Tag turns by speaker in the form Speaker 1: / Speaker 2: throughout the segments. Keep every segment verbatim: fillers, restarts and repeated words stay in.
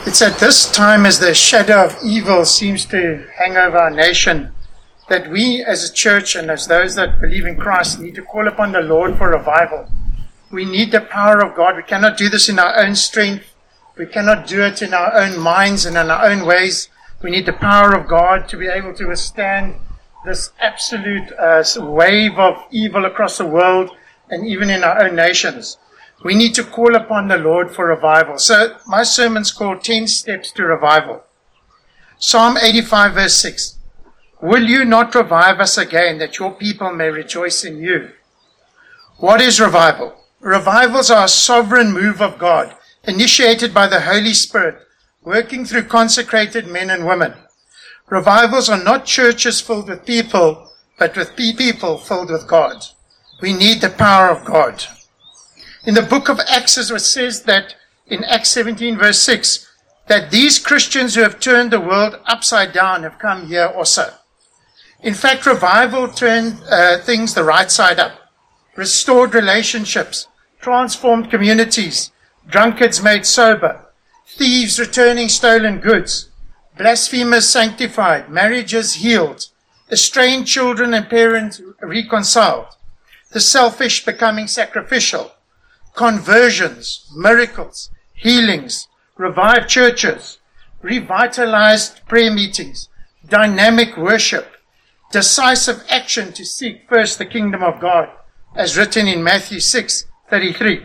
Speaker 1: It's at this time, as the shadow of evil seems to hang over our nation, that we as a church and as those that believe in Christ need to call upon the Lord for revival. We need the power of God. We cannot do this in our own strength. We cannot do it in our own minds and in our own ways. We need the power of God to be able to withstand this absolute uh, wave of evil across the world and even in our own nations. We need to call upon the Lord for revival. So my sermon's called ten steps to Revival. Psalm eighty-five verse six. Will you not revive us again, that your people may rejoice in you? What is revival? Revivals are a sovereign move of God, initiated by the Holy Spirit, working through consecrated men and women. Revivals are not churches filled with people, but with people filled with God. We need the power of God. In the book of Acts, it says that in Acts seventeen verse six, that these Christians who have turned the world upside down have come here also. In fact, revival turned uh, things the right side up. Restored relationships, transformed communities, drunkards made sober, thieves returning stolen goods, blasphemers sanctified, marriages healed, estranged children and parents reconciled, the selfish becoming sacrificial, conversions, miracles, healings, revived churches, revitalized prayer meetings, dynamic worship, decisive action to seek first the kingdom of God, as written in Matthew six thirty-three.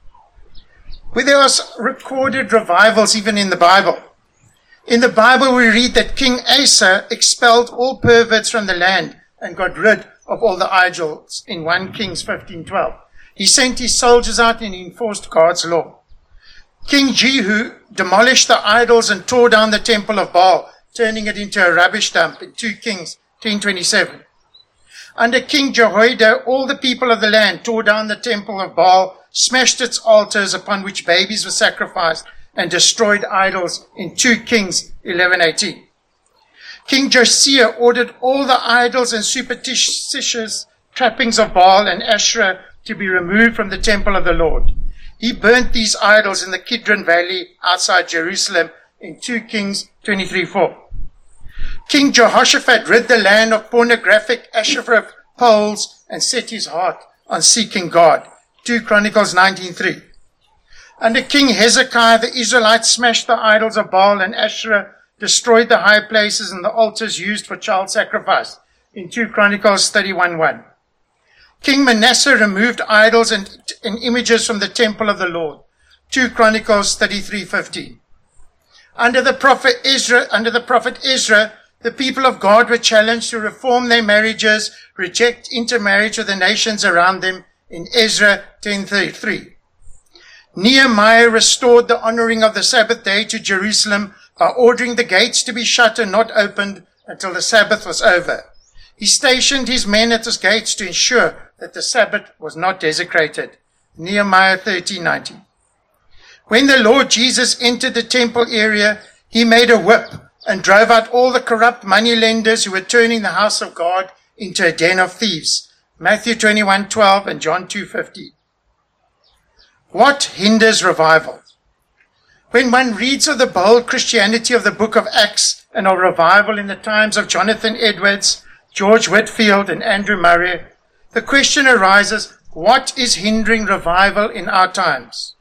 Speaker 1: Where there are recorded revivals even in the Bible. In the Bible we read that King Asa expelled all perverts from the land and got rid of all the idols in First Kings fifteen twelve. He sent his soldiers out and enforced God's law. King Jehu demolished the idols and tore down the temple of Baal, turning it into a rubbish dump in Second Kings ten twenty-seven. Under King Jehoiada, all the people of the land tore down the temple of Baal, smashed its altars upon which babies were sacrificed, and destroyed idols in Second Kings eleven eighteen. King Josiah ordered all the idols and superstitious trappings of Baal and Asherah to be removed from the temple of the Lord. He burnt these idols in the Kidron Valley outside Jerusalem in Second Kings twenty-three four. King Jehoshaphat rid the land of pornographic Asherah poles and set his heart on seeking God. Second Chronicles nineteen three. Under King Hezekiah, the Israelites smashed the idols of Baal and Asherah, destroyed the high places and the altars used for child sacrifice in Second Chronicles thirty-one one. King Manasseh removed idols and, and images from the temple of the Lord. Second Chronicles thirty-three fifteen. Under the prophet Ezra, under the prophet Ezra, the people of God were challenged to reform their marriages, reject intermarriage with the nations around them in Ezra ten thirty-three. Nehemiah restored the honoring of the Sabbath day to Jerusalem by ordering the gates to be shut and not opened until the Sabbath was over. He stationed his men at the gates to ensure that the Sabbath was not desecrated. Nehemiah thirteen nineteen. When the Lord Jesus entered the temple area, he made a whip and drove out all the corrupt moneylenders who were turning the house of God into a den of thieves. Matthew twenty-one twelve and John two fifteen. What hinders revival? When one reads of the bold Christianity of the book of Acts and of revival in the times of Jonathan Edwards, George Whitefield and Andrew Murray, the question arises, what is hindering revival in our times?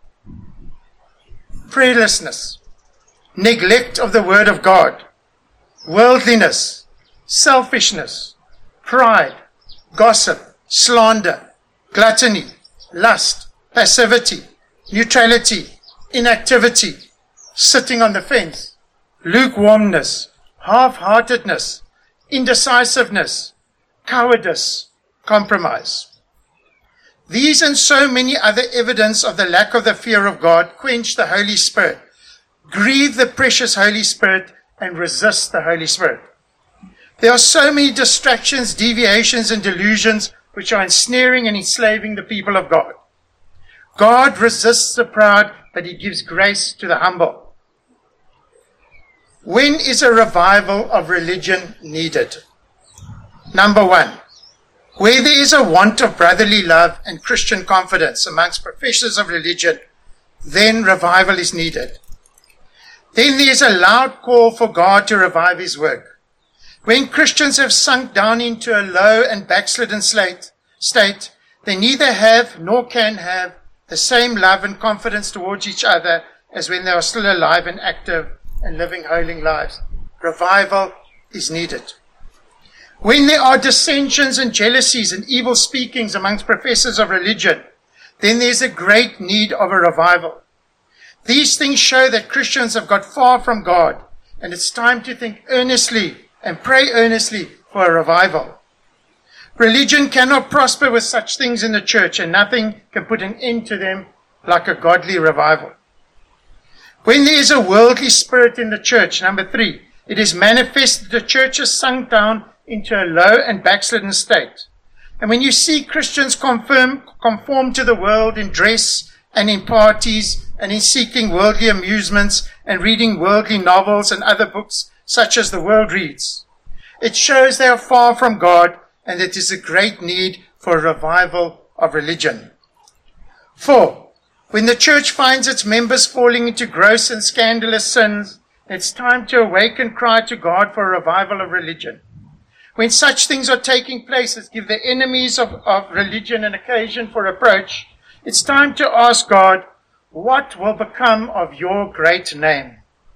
Speaker 1: Prayerlessness, neglect of the word of God, worldliness, selfishness, pride, gossip, slander, gluttony, lust, passivity, neutrality, inactivity, sitting on the fence, lukewarmness, half-heartedness, indecisiveness, cowardice, compromise. These and so many other evidence of the lack of the fear of God quench the Holy Spirit, grieve the precious Holy Spirit, and resist the Holy Spirit. There are so many distractions, deviations, and delusions which are ensnaring and enslaving the people of God. God resists the proud, but he gives grace to the humble. When is a revival of religion needed? Number one, where there is a want of brotherly love and Christian confidence amongst professors of religion, then revival is needed. then there is a loud call for God to revive his work. When Christians have sunk down into a low and backslidden state, state, they neither have nor can have the same love and confidence towards each other as when they are still alive and active and living holy lives. Revival is needed. When there are dissensions and jealousies and evil speakings amongst professors of religion, then there's a great need of a revival. These things show that Christians have got far from God, and it's time to think earnestly and pray earnestly for a revival. Religion cannot prosper with such things in the church, and nothing can put an end to them like a godly revival. When there is a worldly spirit in the church, number three, it is manifest that the church has sunk down into a low and backslidden state. And when you see Christians conform, conform to the world in dress and in parties and in seeking worldly amusements and reading worldly novels and other books such as the world reads, it shows they are far from God, and it is a great need for a revival of religion. Four, when the church finds its members falling into gross and scandalous sins, it's time to awake and cry to God for a revival of religion. When such things are taking place that give the enemies of, of religion an occasion for approach, it's time to ask God, what will become of your great name?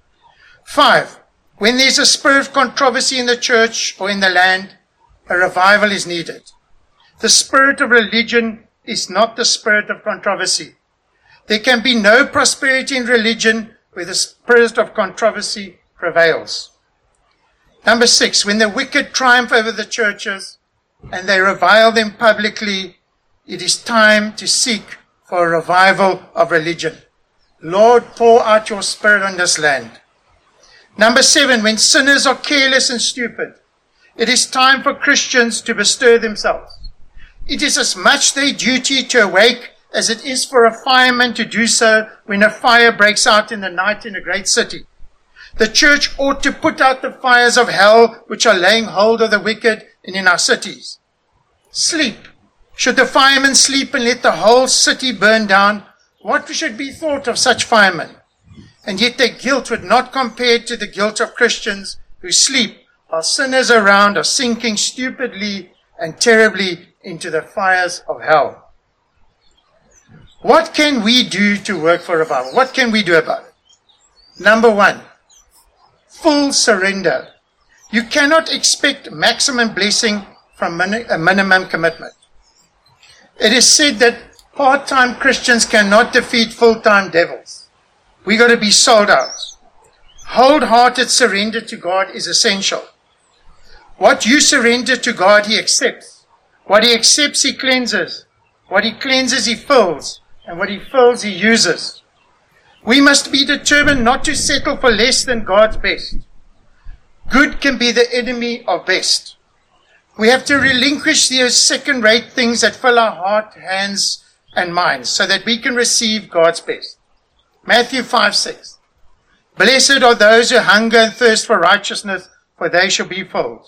Speaker 1: Five, when there's a spirit of controversy in the church or in the land, a revival is needed. The spirit of religion is not the spirit of controversy. There can be no prosperity in religion where the spirit of controversy prevails. Number six, when the wicked triumph over the churches and they revile them publicly, it is time to seek for a revival of religion. Lord, pour out your spirit on this land. Number seven, when sinners are careless and stupid, it is time for Christians to bestir themselves. It is as much their duty to awake as it is for a fireman to do so when a fire breaks out in the night in a great city. The church ought to put out the fires of hell which are laying hold of the wicked and in our cities. Sleep. Should the firemen sleep and let the whole city burn down, what should be thought of such firemen? And yet their guilt would not compare to the guilt of Christians who sleep while sinners around are sinking stupidly and terribly into the fires of hell. What can we do to work for revival? What can we do about it? Number one, full surrender. You cannot expect maximum blessing from a minimum commitment. It is said that part-time Christians cannot defeat full-time devils. We got to be sold out. Wholehearted surrender to God is essential. What you surrender to God, He accepts. What He accepts, He cleanses. What He cleanses, He fills. And what He fills, He uses. We must be determined not to settle for less than God's best. Good can be the enemy of best. We have to relinquish those second-rate things that fill our heart, hands, and minds so that we can receive God's best. Matthew five six. Blessed are those who hunger and thirst for righteousness, for they shall be filled.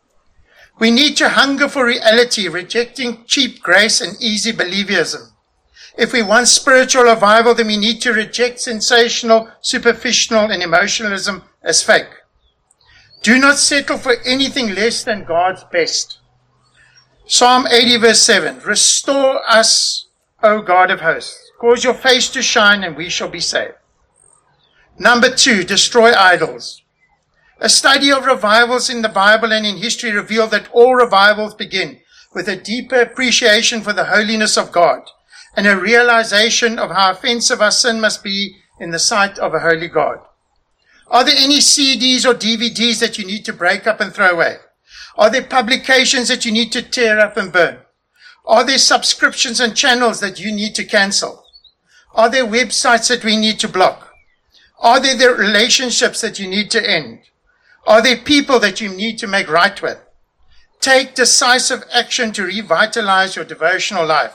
Speaker 1: We need to hunger for reality, rejecting cheap grace and easy believism. If we want spiritual revival, then we need to reject sensational, superficial, and emotionalism as fake. Do not settle for anything less than God's best. Psalm eighty verse seven. Restore us, O God of hosts. Cause your face to shine and we shall be saved. Number two, destroy idols. A study of revivals in the Bible and in history reveal that all revivals begin with a deeper appreciation for the holiness of God and a realization of how offensive our sin must be in the sight of a holy God. Are there any C Ds or D V Ds that you need to break up and throw away? Are there publications that you need to tear up and burn? Are there subscriptions and channels that you need to cancel? Are there websites that we need to block? Are there the relationships that you need to end? Are there people that you need to make right with? Take decisive action to revitalize your devotional life.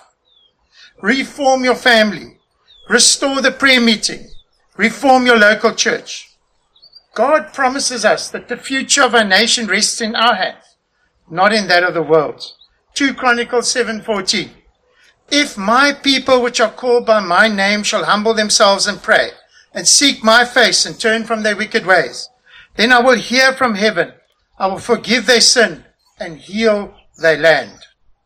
Speaker 1: Reform your family. Restore the prayer meeting. Reform your local church. God promises us that the future of our nation rests in our hands, not in that of the world. Second Chronicles seven fourteen. If my people which are called by my name shall humble themselves and pray, and seek my face and turn from their wicked ways, then I will hear from heaven, I will forgive their sin and heal their land.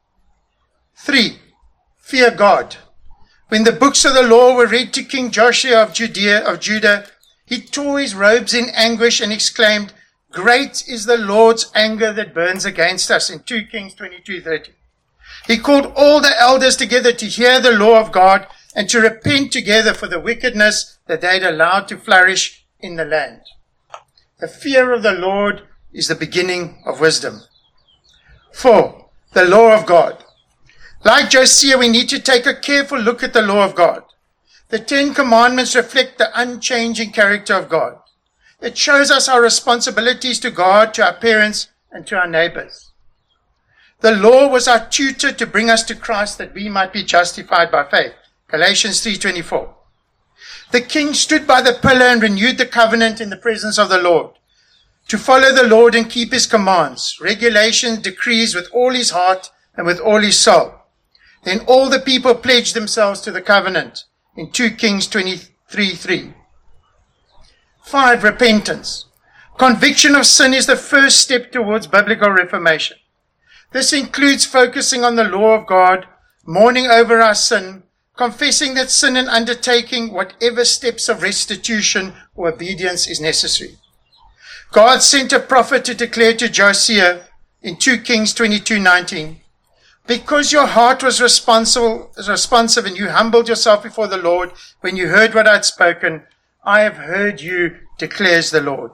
Speaker 1: Three, fear God. When the books of the law were read to King Joshua of Judea, of Judah, he tore his robes in anguish and exclaimed, "Great is the Lord's anger that burns against us," in two Kings twenty-two thirty. He called all the elders together to hear the law of God and to repent together for the wickedness that they had allowed to flourish in the land. The fear of the Lord is the beginning of wisdom. Four, the law of God. Like Josiah, we need to take a careful look at the law of God. The Ten Commandments reflect the unchanging character of God. It shows us our responsibilities to God, to our parents, and to our neighbors. The law was our tutor to bring us to Christ that we might be justified by faith. Galatians three twenty-four. The king stood by the pillar and renewed the covenant in the presence of the Lord, to follow the Lord and keep his commands, regulations, decrees with all his heart and with all his soul. Then all the people pledged themselves to the covenant in two Kings twenty-three three. Five, repentance. Conviction of sin is the first step towards biblical reformation. This includes focusing on the law of God, mourning over our sin, confessing that sin, and undertaking whatever steps of restitution or obedience is necessary. God sent a prophet to declare to Josiah in two Kings twenty-two nineteen, "Because your heart was responsible, responsive and you humbled yourself before the Lord when you heard what I had spoken, I have heard you, declares the Lord."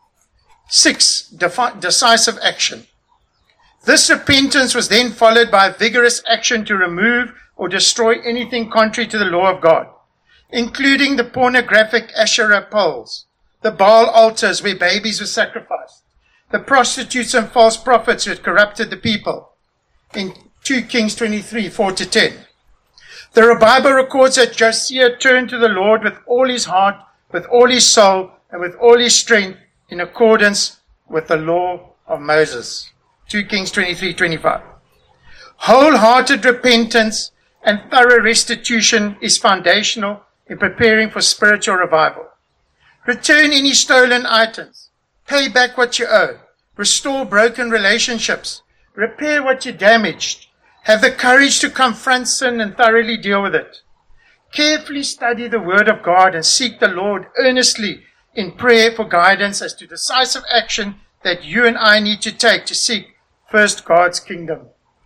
Speaker 1: Six, defi- decisive action. This repentance was then followed by vigorous action to remove or destroy anything contrary to the law of God, including the pornographic Asherah poles, the Baal altars where babies were sacrificed, the prostitutes and false prophets who had corrupted the people, in two Kings twenty-three four to ten. The Bible records that Josiah turned to the Lord with all his heart, with all his soul, and with all his strength, in accordance with the law of Moses. two Kings twenty-three twenty-five. Wholehearted repentance and thorough restitution is foundational in preparing for spiritual revival. Return any stolen items. Pay back what you owe. Restore broken relationships. Repair what you damaged. Have the courage to confront sin and thoroughly deal with it. Carefully study the Word of God and seek the Lord earnestly in prayer for guidance as to decisive action that you and I need to take to seek first God's kingdom.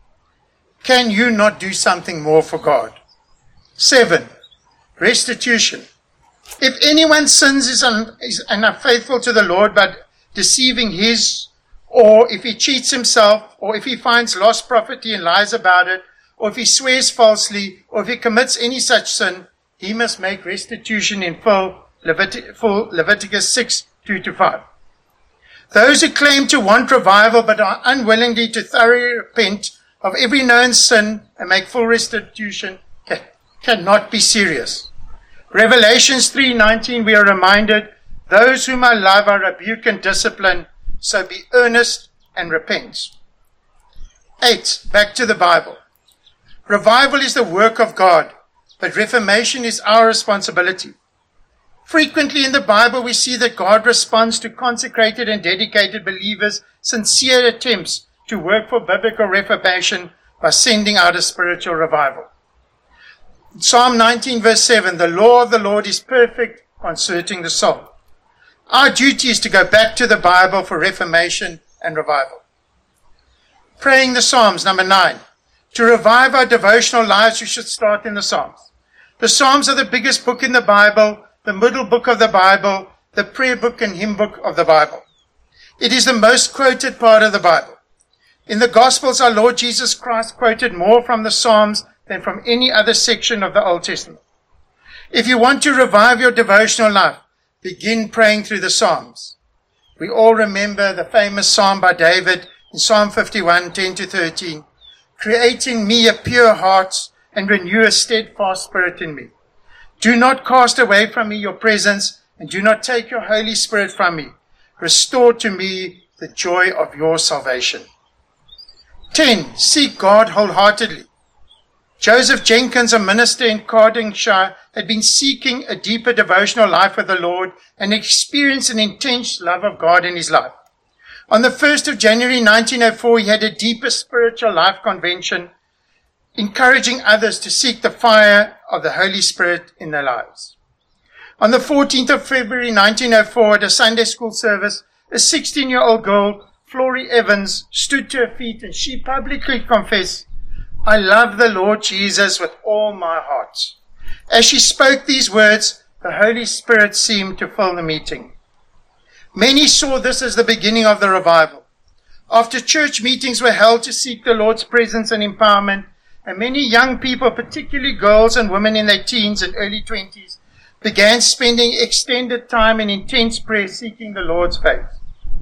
Speaker 1: Can you not do something more for God? Seven, restitution. If anyone sins is, un, is unfaithful to the Lord by deceiving his, or if he cheats himself, or if he finds lost property and lies about it, or if he swears falsely, or if he commits any such sin, he must make restitution in full, Levit- full Leviticus six two to five. Those who claim to want revival but are unwillingly to thoroughly repent of every known sin and make full restitution can, cannot be serious. Revelations three nineteen, we are reminded, "Those whom I love I rebuke and discipline, so be earnest and repent." Eight, back to the Bible. Revival is the work of God, but reformation is our responsibility. Frequently in the Bible we see that God responds to consecrated and dedicated believers' sincere attempts to work for biblical reformation by sending out a spiritual revival. Psalm nineteen verse seven, "The law of the Lord is perfect, concerning the soul." Our duty is to go back to the Bible for reformation and revival. Praying the Psalms, number nine. To revive our devotional lives, we should start in the Psalms. The Psalms are the biggest book in the Bible, the middle book of the Bible, the prayer book and hymn book of the Bible. It is the most quoted part of the Bible. In the Gospels, our Lord Jesus Christ quoted more from the Psalms than from any other section of the Old Testament. If you want to revive your devotional life, begin praying through the Psalms. We all remember the famous Psalm by David in Psalm fifty-one, ten to thirteen. "Create in me a pure heart and renew a steadfast spirit in me. Do not cast away from me your presence, and do not take your Holy Spirit from me. Restore to me the joy of your salvation." ten. Seek God wholeheartedly. Joseph Jenkins, a minister in Cardiganshire, had been seeking a deeper devotional life with the Lord and experienced an intense love of God in his life. On the first of January nineteen oh four, he had a deeper spiritual life convention, encouraging others to seek the fire of the Holy Spirit in their lives. On the fourteenth of February nineteen oh four, at a Sunday school service, a sixteen-year-old girl, Flory Evans, stood to her feet and she publicly confessed, "I love the Lord Jesus with all my heart." As she spoke these words, the Holy Spirit seemed to fill the meeting. Many saw this as the beginning of the revival. After church meetings were held to seek the Lord's presence and empowerment, and many young people, particularly girls and women in their teens and early twenties, began spending extended time in intense prayer seeking the Lord's face.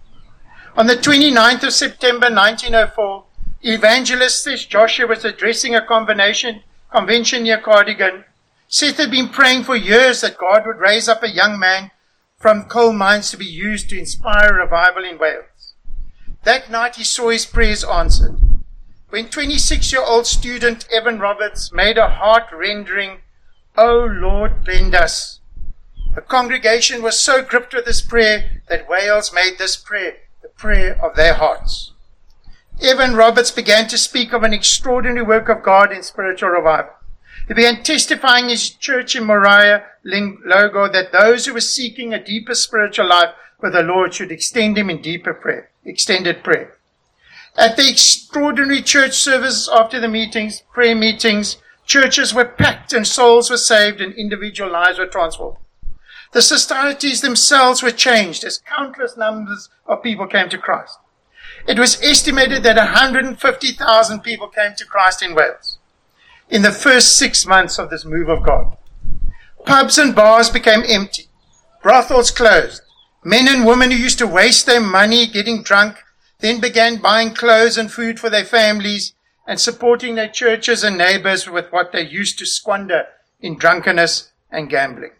Speaker 1: On the twenty-ninth of September nineteen oh four, evangelist Seth Joshua was addressing a convention, convention near Cardigan. Seth had been praying for years that God would raise up a young man from coal mines to be used to inspire revival in Wales. That night he saw his prayers answered. When twenty-six-year-old student Evan Roberts made a heart-rendering, "Oh Lord, bend us," the congregation was so gripped with this prayer that Wales made this prayer the prayer of their hearts. Evan Roberts began to speak of an extraordinary work of God in spiritual revival. He began testifying in his church in Moriah, Logo, that those who were seeking a deeper spiritual life with the Lord should extend him in deeper prayer, extended prayer. At the extraordinary church services after the meetings, prayer meetings, churches were packed and souls were saved and individual lives were transformed. The societies themselves were changed as countless numbers of people came to Christ. It was estimated that one hundred fifty thousand people came to Christ in Wales in the first six months of this move of God. Pubs and bars became empty. Brothels closed. Men and women who used to waste their money getting drunk then began buying clothes and food for their families and supporting their churches and neighbors with what they used to squander in drunkenness and gambling.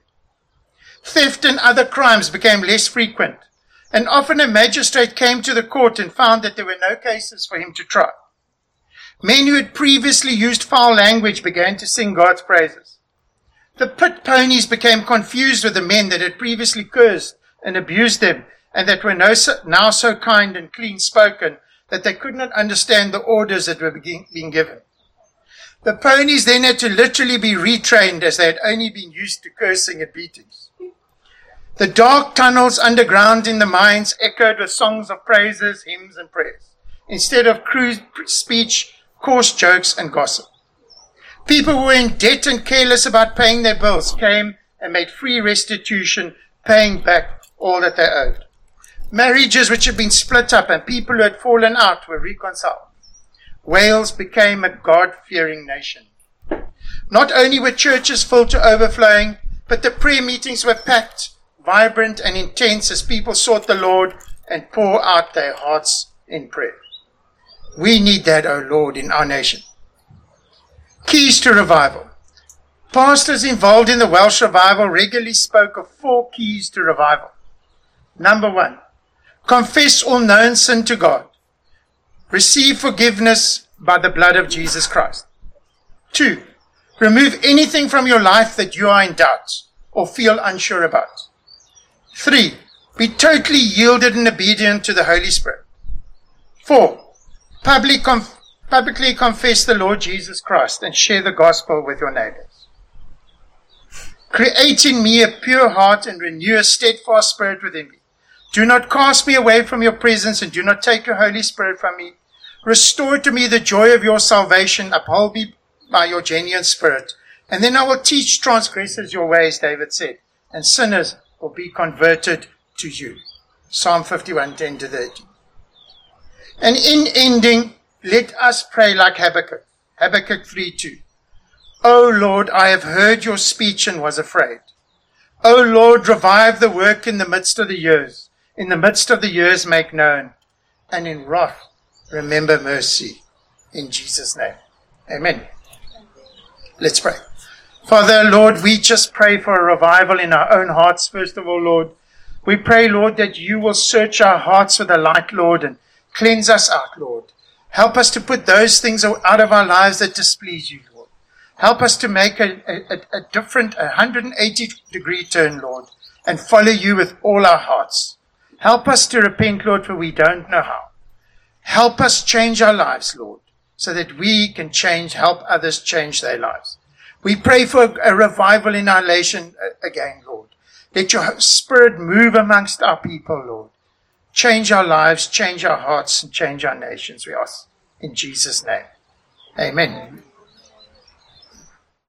Speaker 1: Theft and other crimes became less frequent, and often a magistrate came to the court and found that there were no cases for him to try. Men who had previously used foul language began to sing God's praises. The pit ponies became confused with the men that had previously cursed and abused them, and that were now so kind and clean-spoken that they could not understand the orders that were being given. The ponies then had to literally be retrained, as they had only been used to cursing and beatings. The dark tunnels underground in the mines echoed with songs of praises, hymns, and prayers, instead of crude speech, coarse jokes, and gossip. People who were in debt and careless about paying their bills came and made free restitution, paying back all that they owed. Marriages which had been split up and people who had fallen out were reconciled. Wales became a God-fearing nation. Not only were churches filled to overflowing, but the prayer meetings were packed, vibrant and intense as people sought the Lord and poured out their hearts in prayer. We need that, O Lord, in our nation. Keys to revival. Pastors involved in the Welsh revival regularly spoke of four keys to revival. Number one, confess all known sin to God. Receive forgiveness by the blood of Jesus Christ. Two, remove anything from your life that you are in doubt or feel unsure about. Three, be totally yielded and obedient to the Holy Spirit. Four, public conf- publicly confess the Lord Jesus Christ and share the gospel with your neighbors. Create in me a pure heart and renew a steadfast spirit within me. Do not cast me away from your presence and do not take your Holy Spirit from me. Restore to me the joy of your salvation. Uphold me by your genuine spirit. And then I will teach transgressors your ways, David said, and sinners will be converted to you. Psalm fifty-one, ten to thirteen. And in ending, let us pray like Habakkuk. Habakkuk three two. O Lord, I have heard your speech and was afraid. O Lord, revive the work in the midst of the years. In the midst of the years make known. And in wrath remember mercy. In Jesus' name. Amen. Let's pray. Father, Lord, we just pray for a revival in our own hearts, first of all, Lord. We pray, Lord, that you will search our hearts with a light, Lord, and cleanse us out, Lord. Help us to put those things out of our lives that displease you, Lord. Help us to make a, a, a different one hundred eighty degree turn, Lord, and follow you with all our hearts. Help us to repent, Lord, for we don't know how. Help us change our lives, Lord, so that we can change, help others change their lives. We pray for a revival in our nation again, Lord. Let your Spirit move amongst our people, Lord. Change our lives, change our hearts, and change our nations, we ask. In Jesus' name. Amen.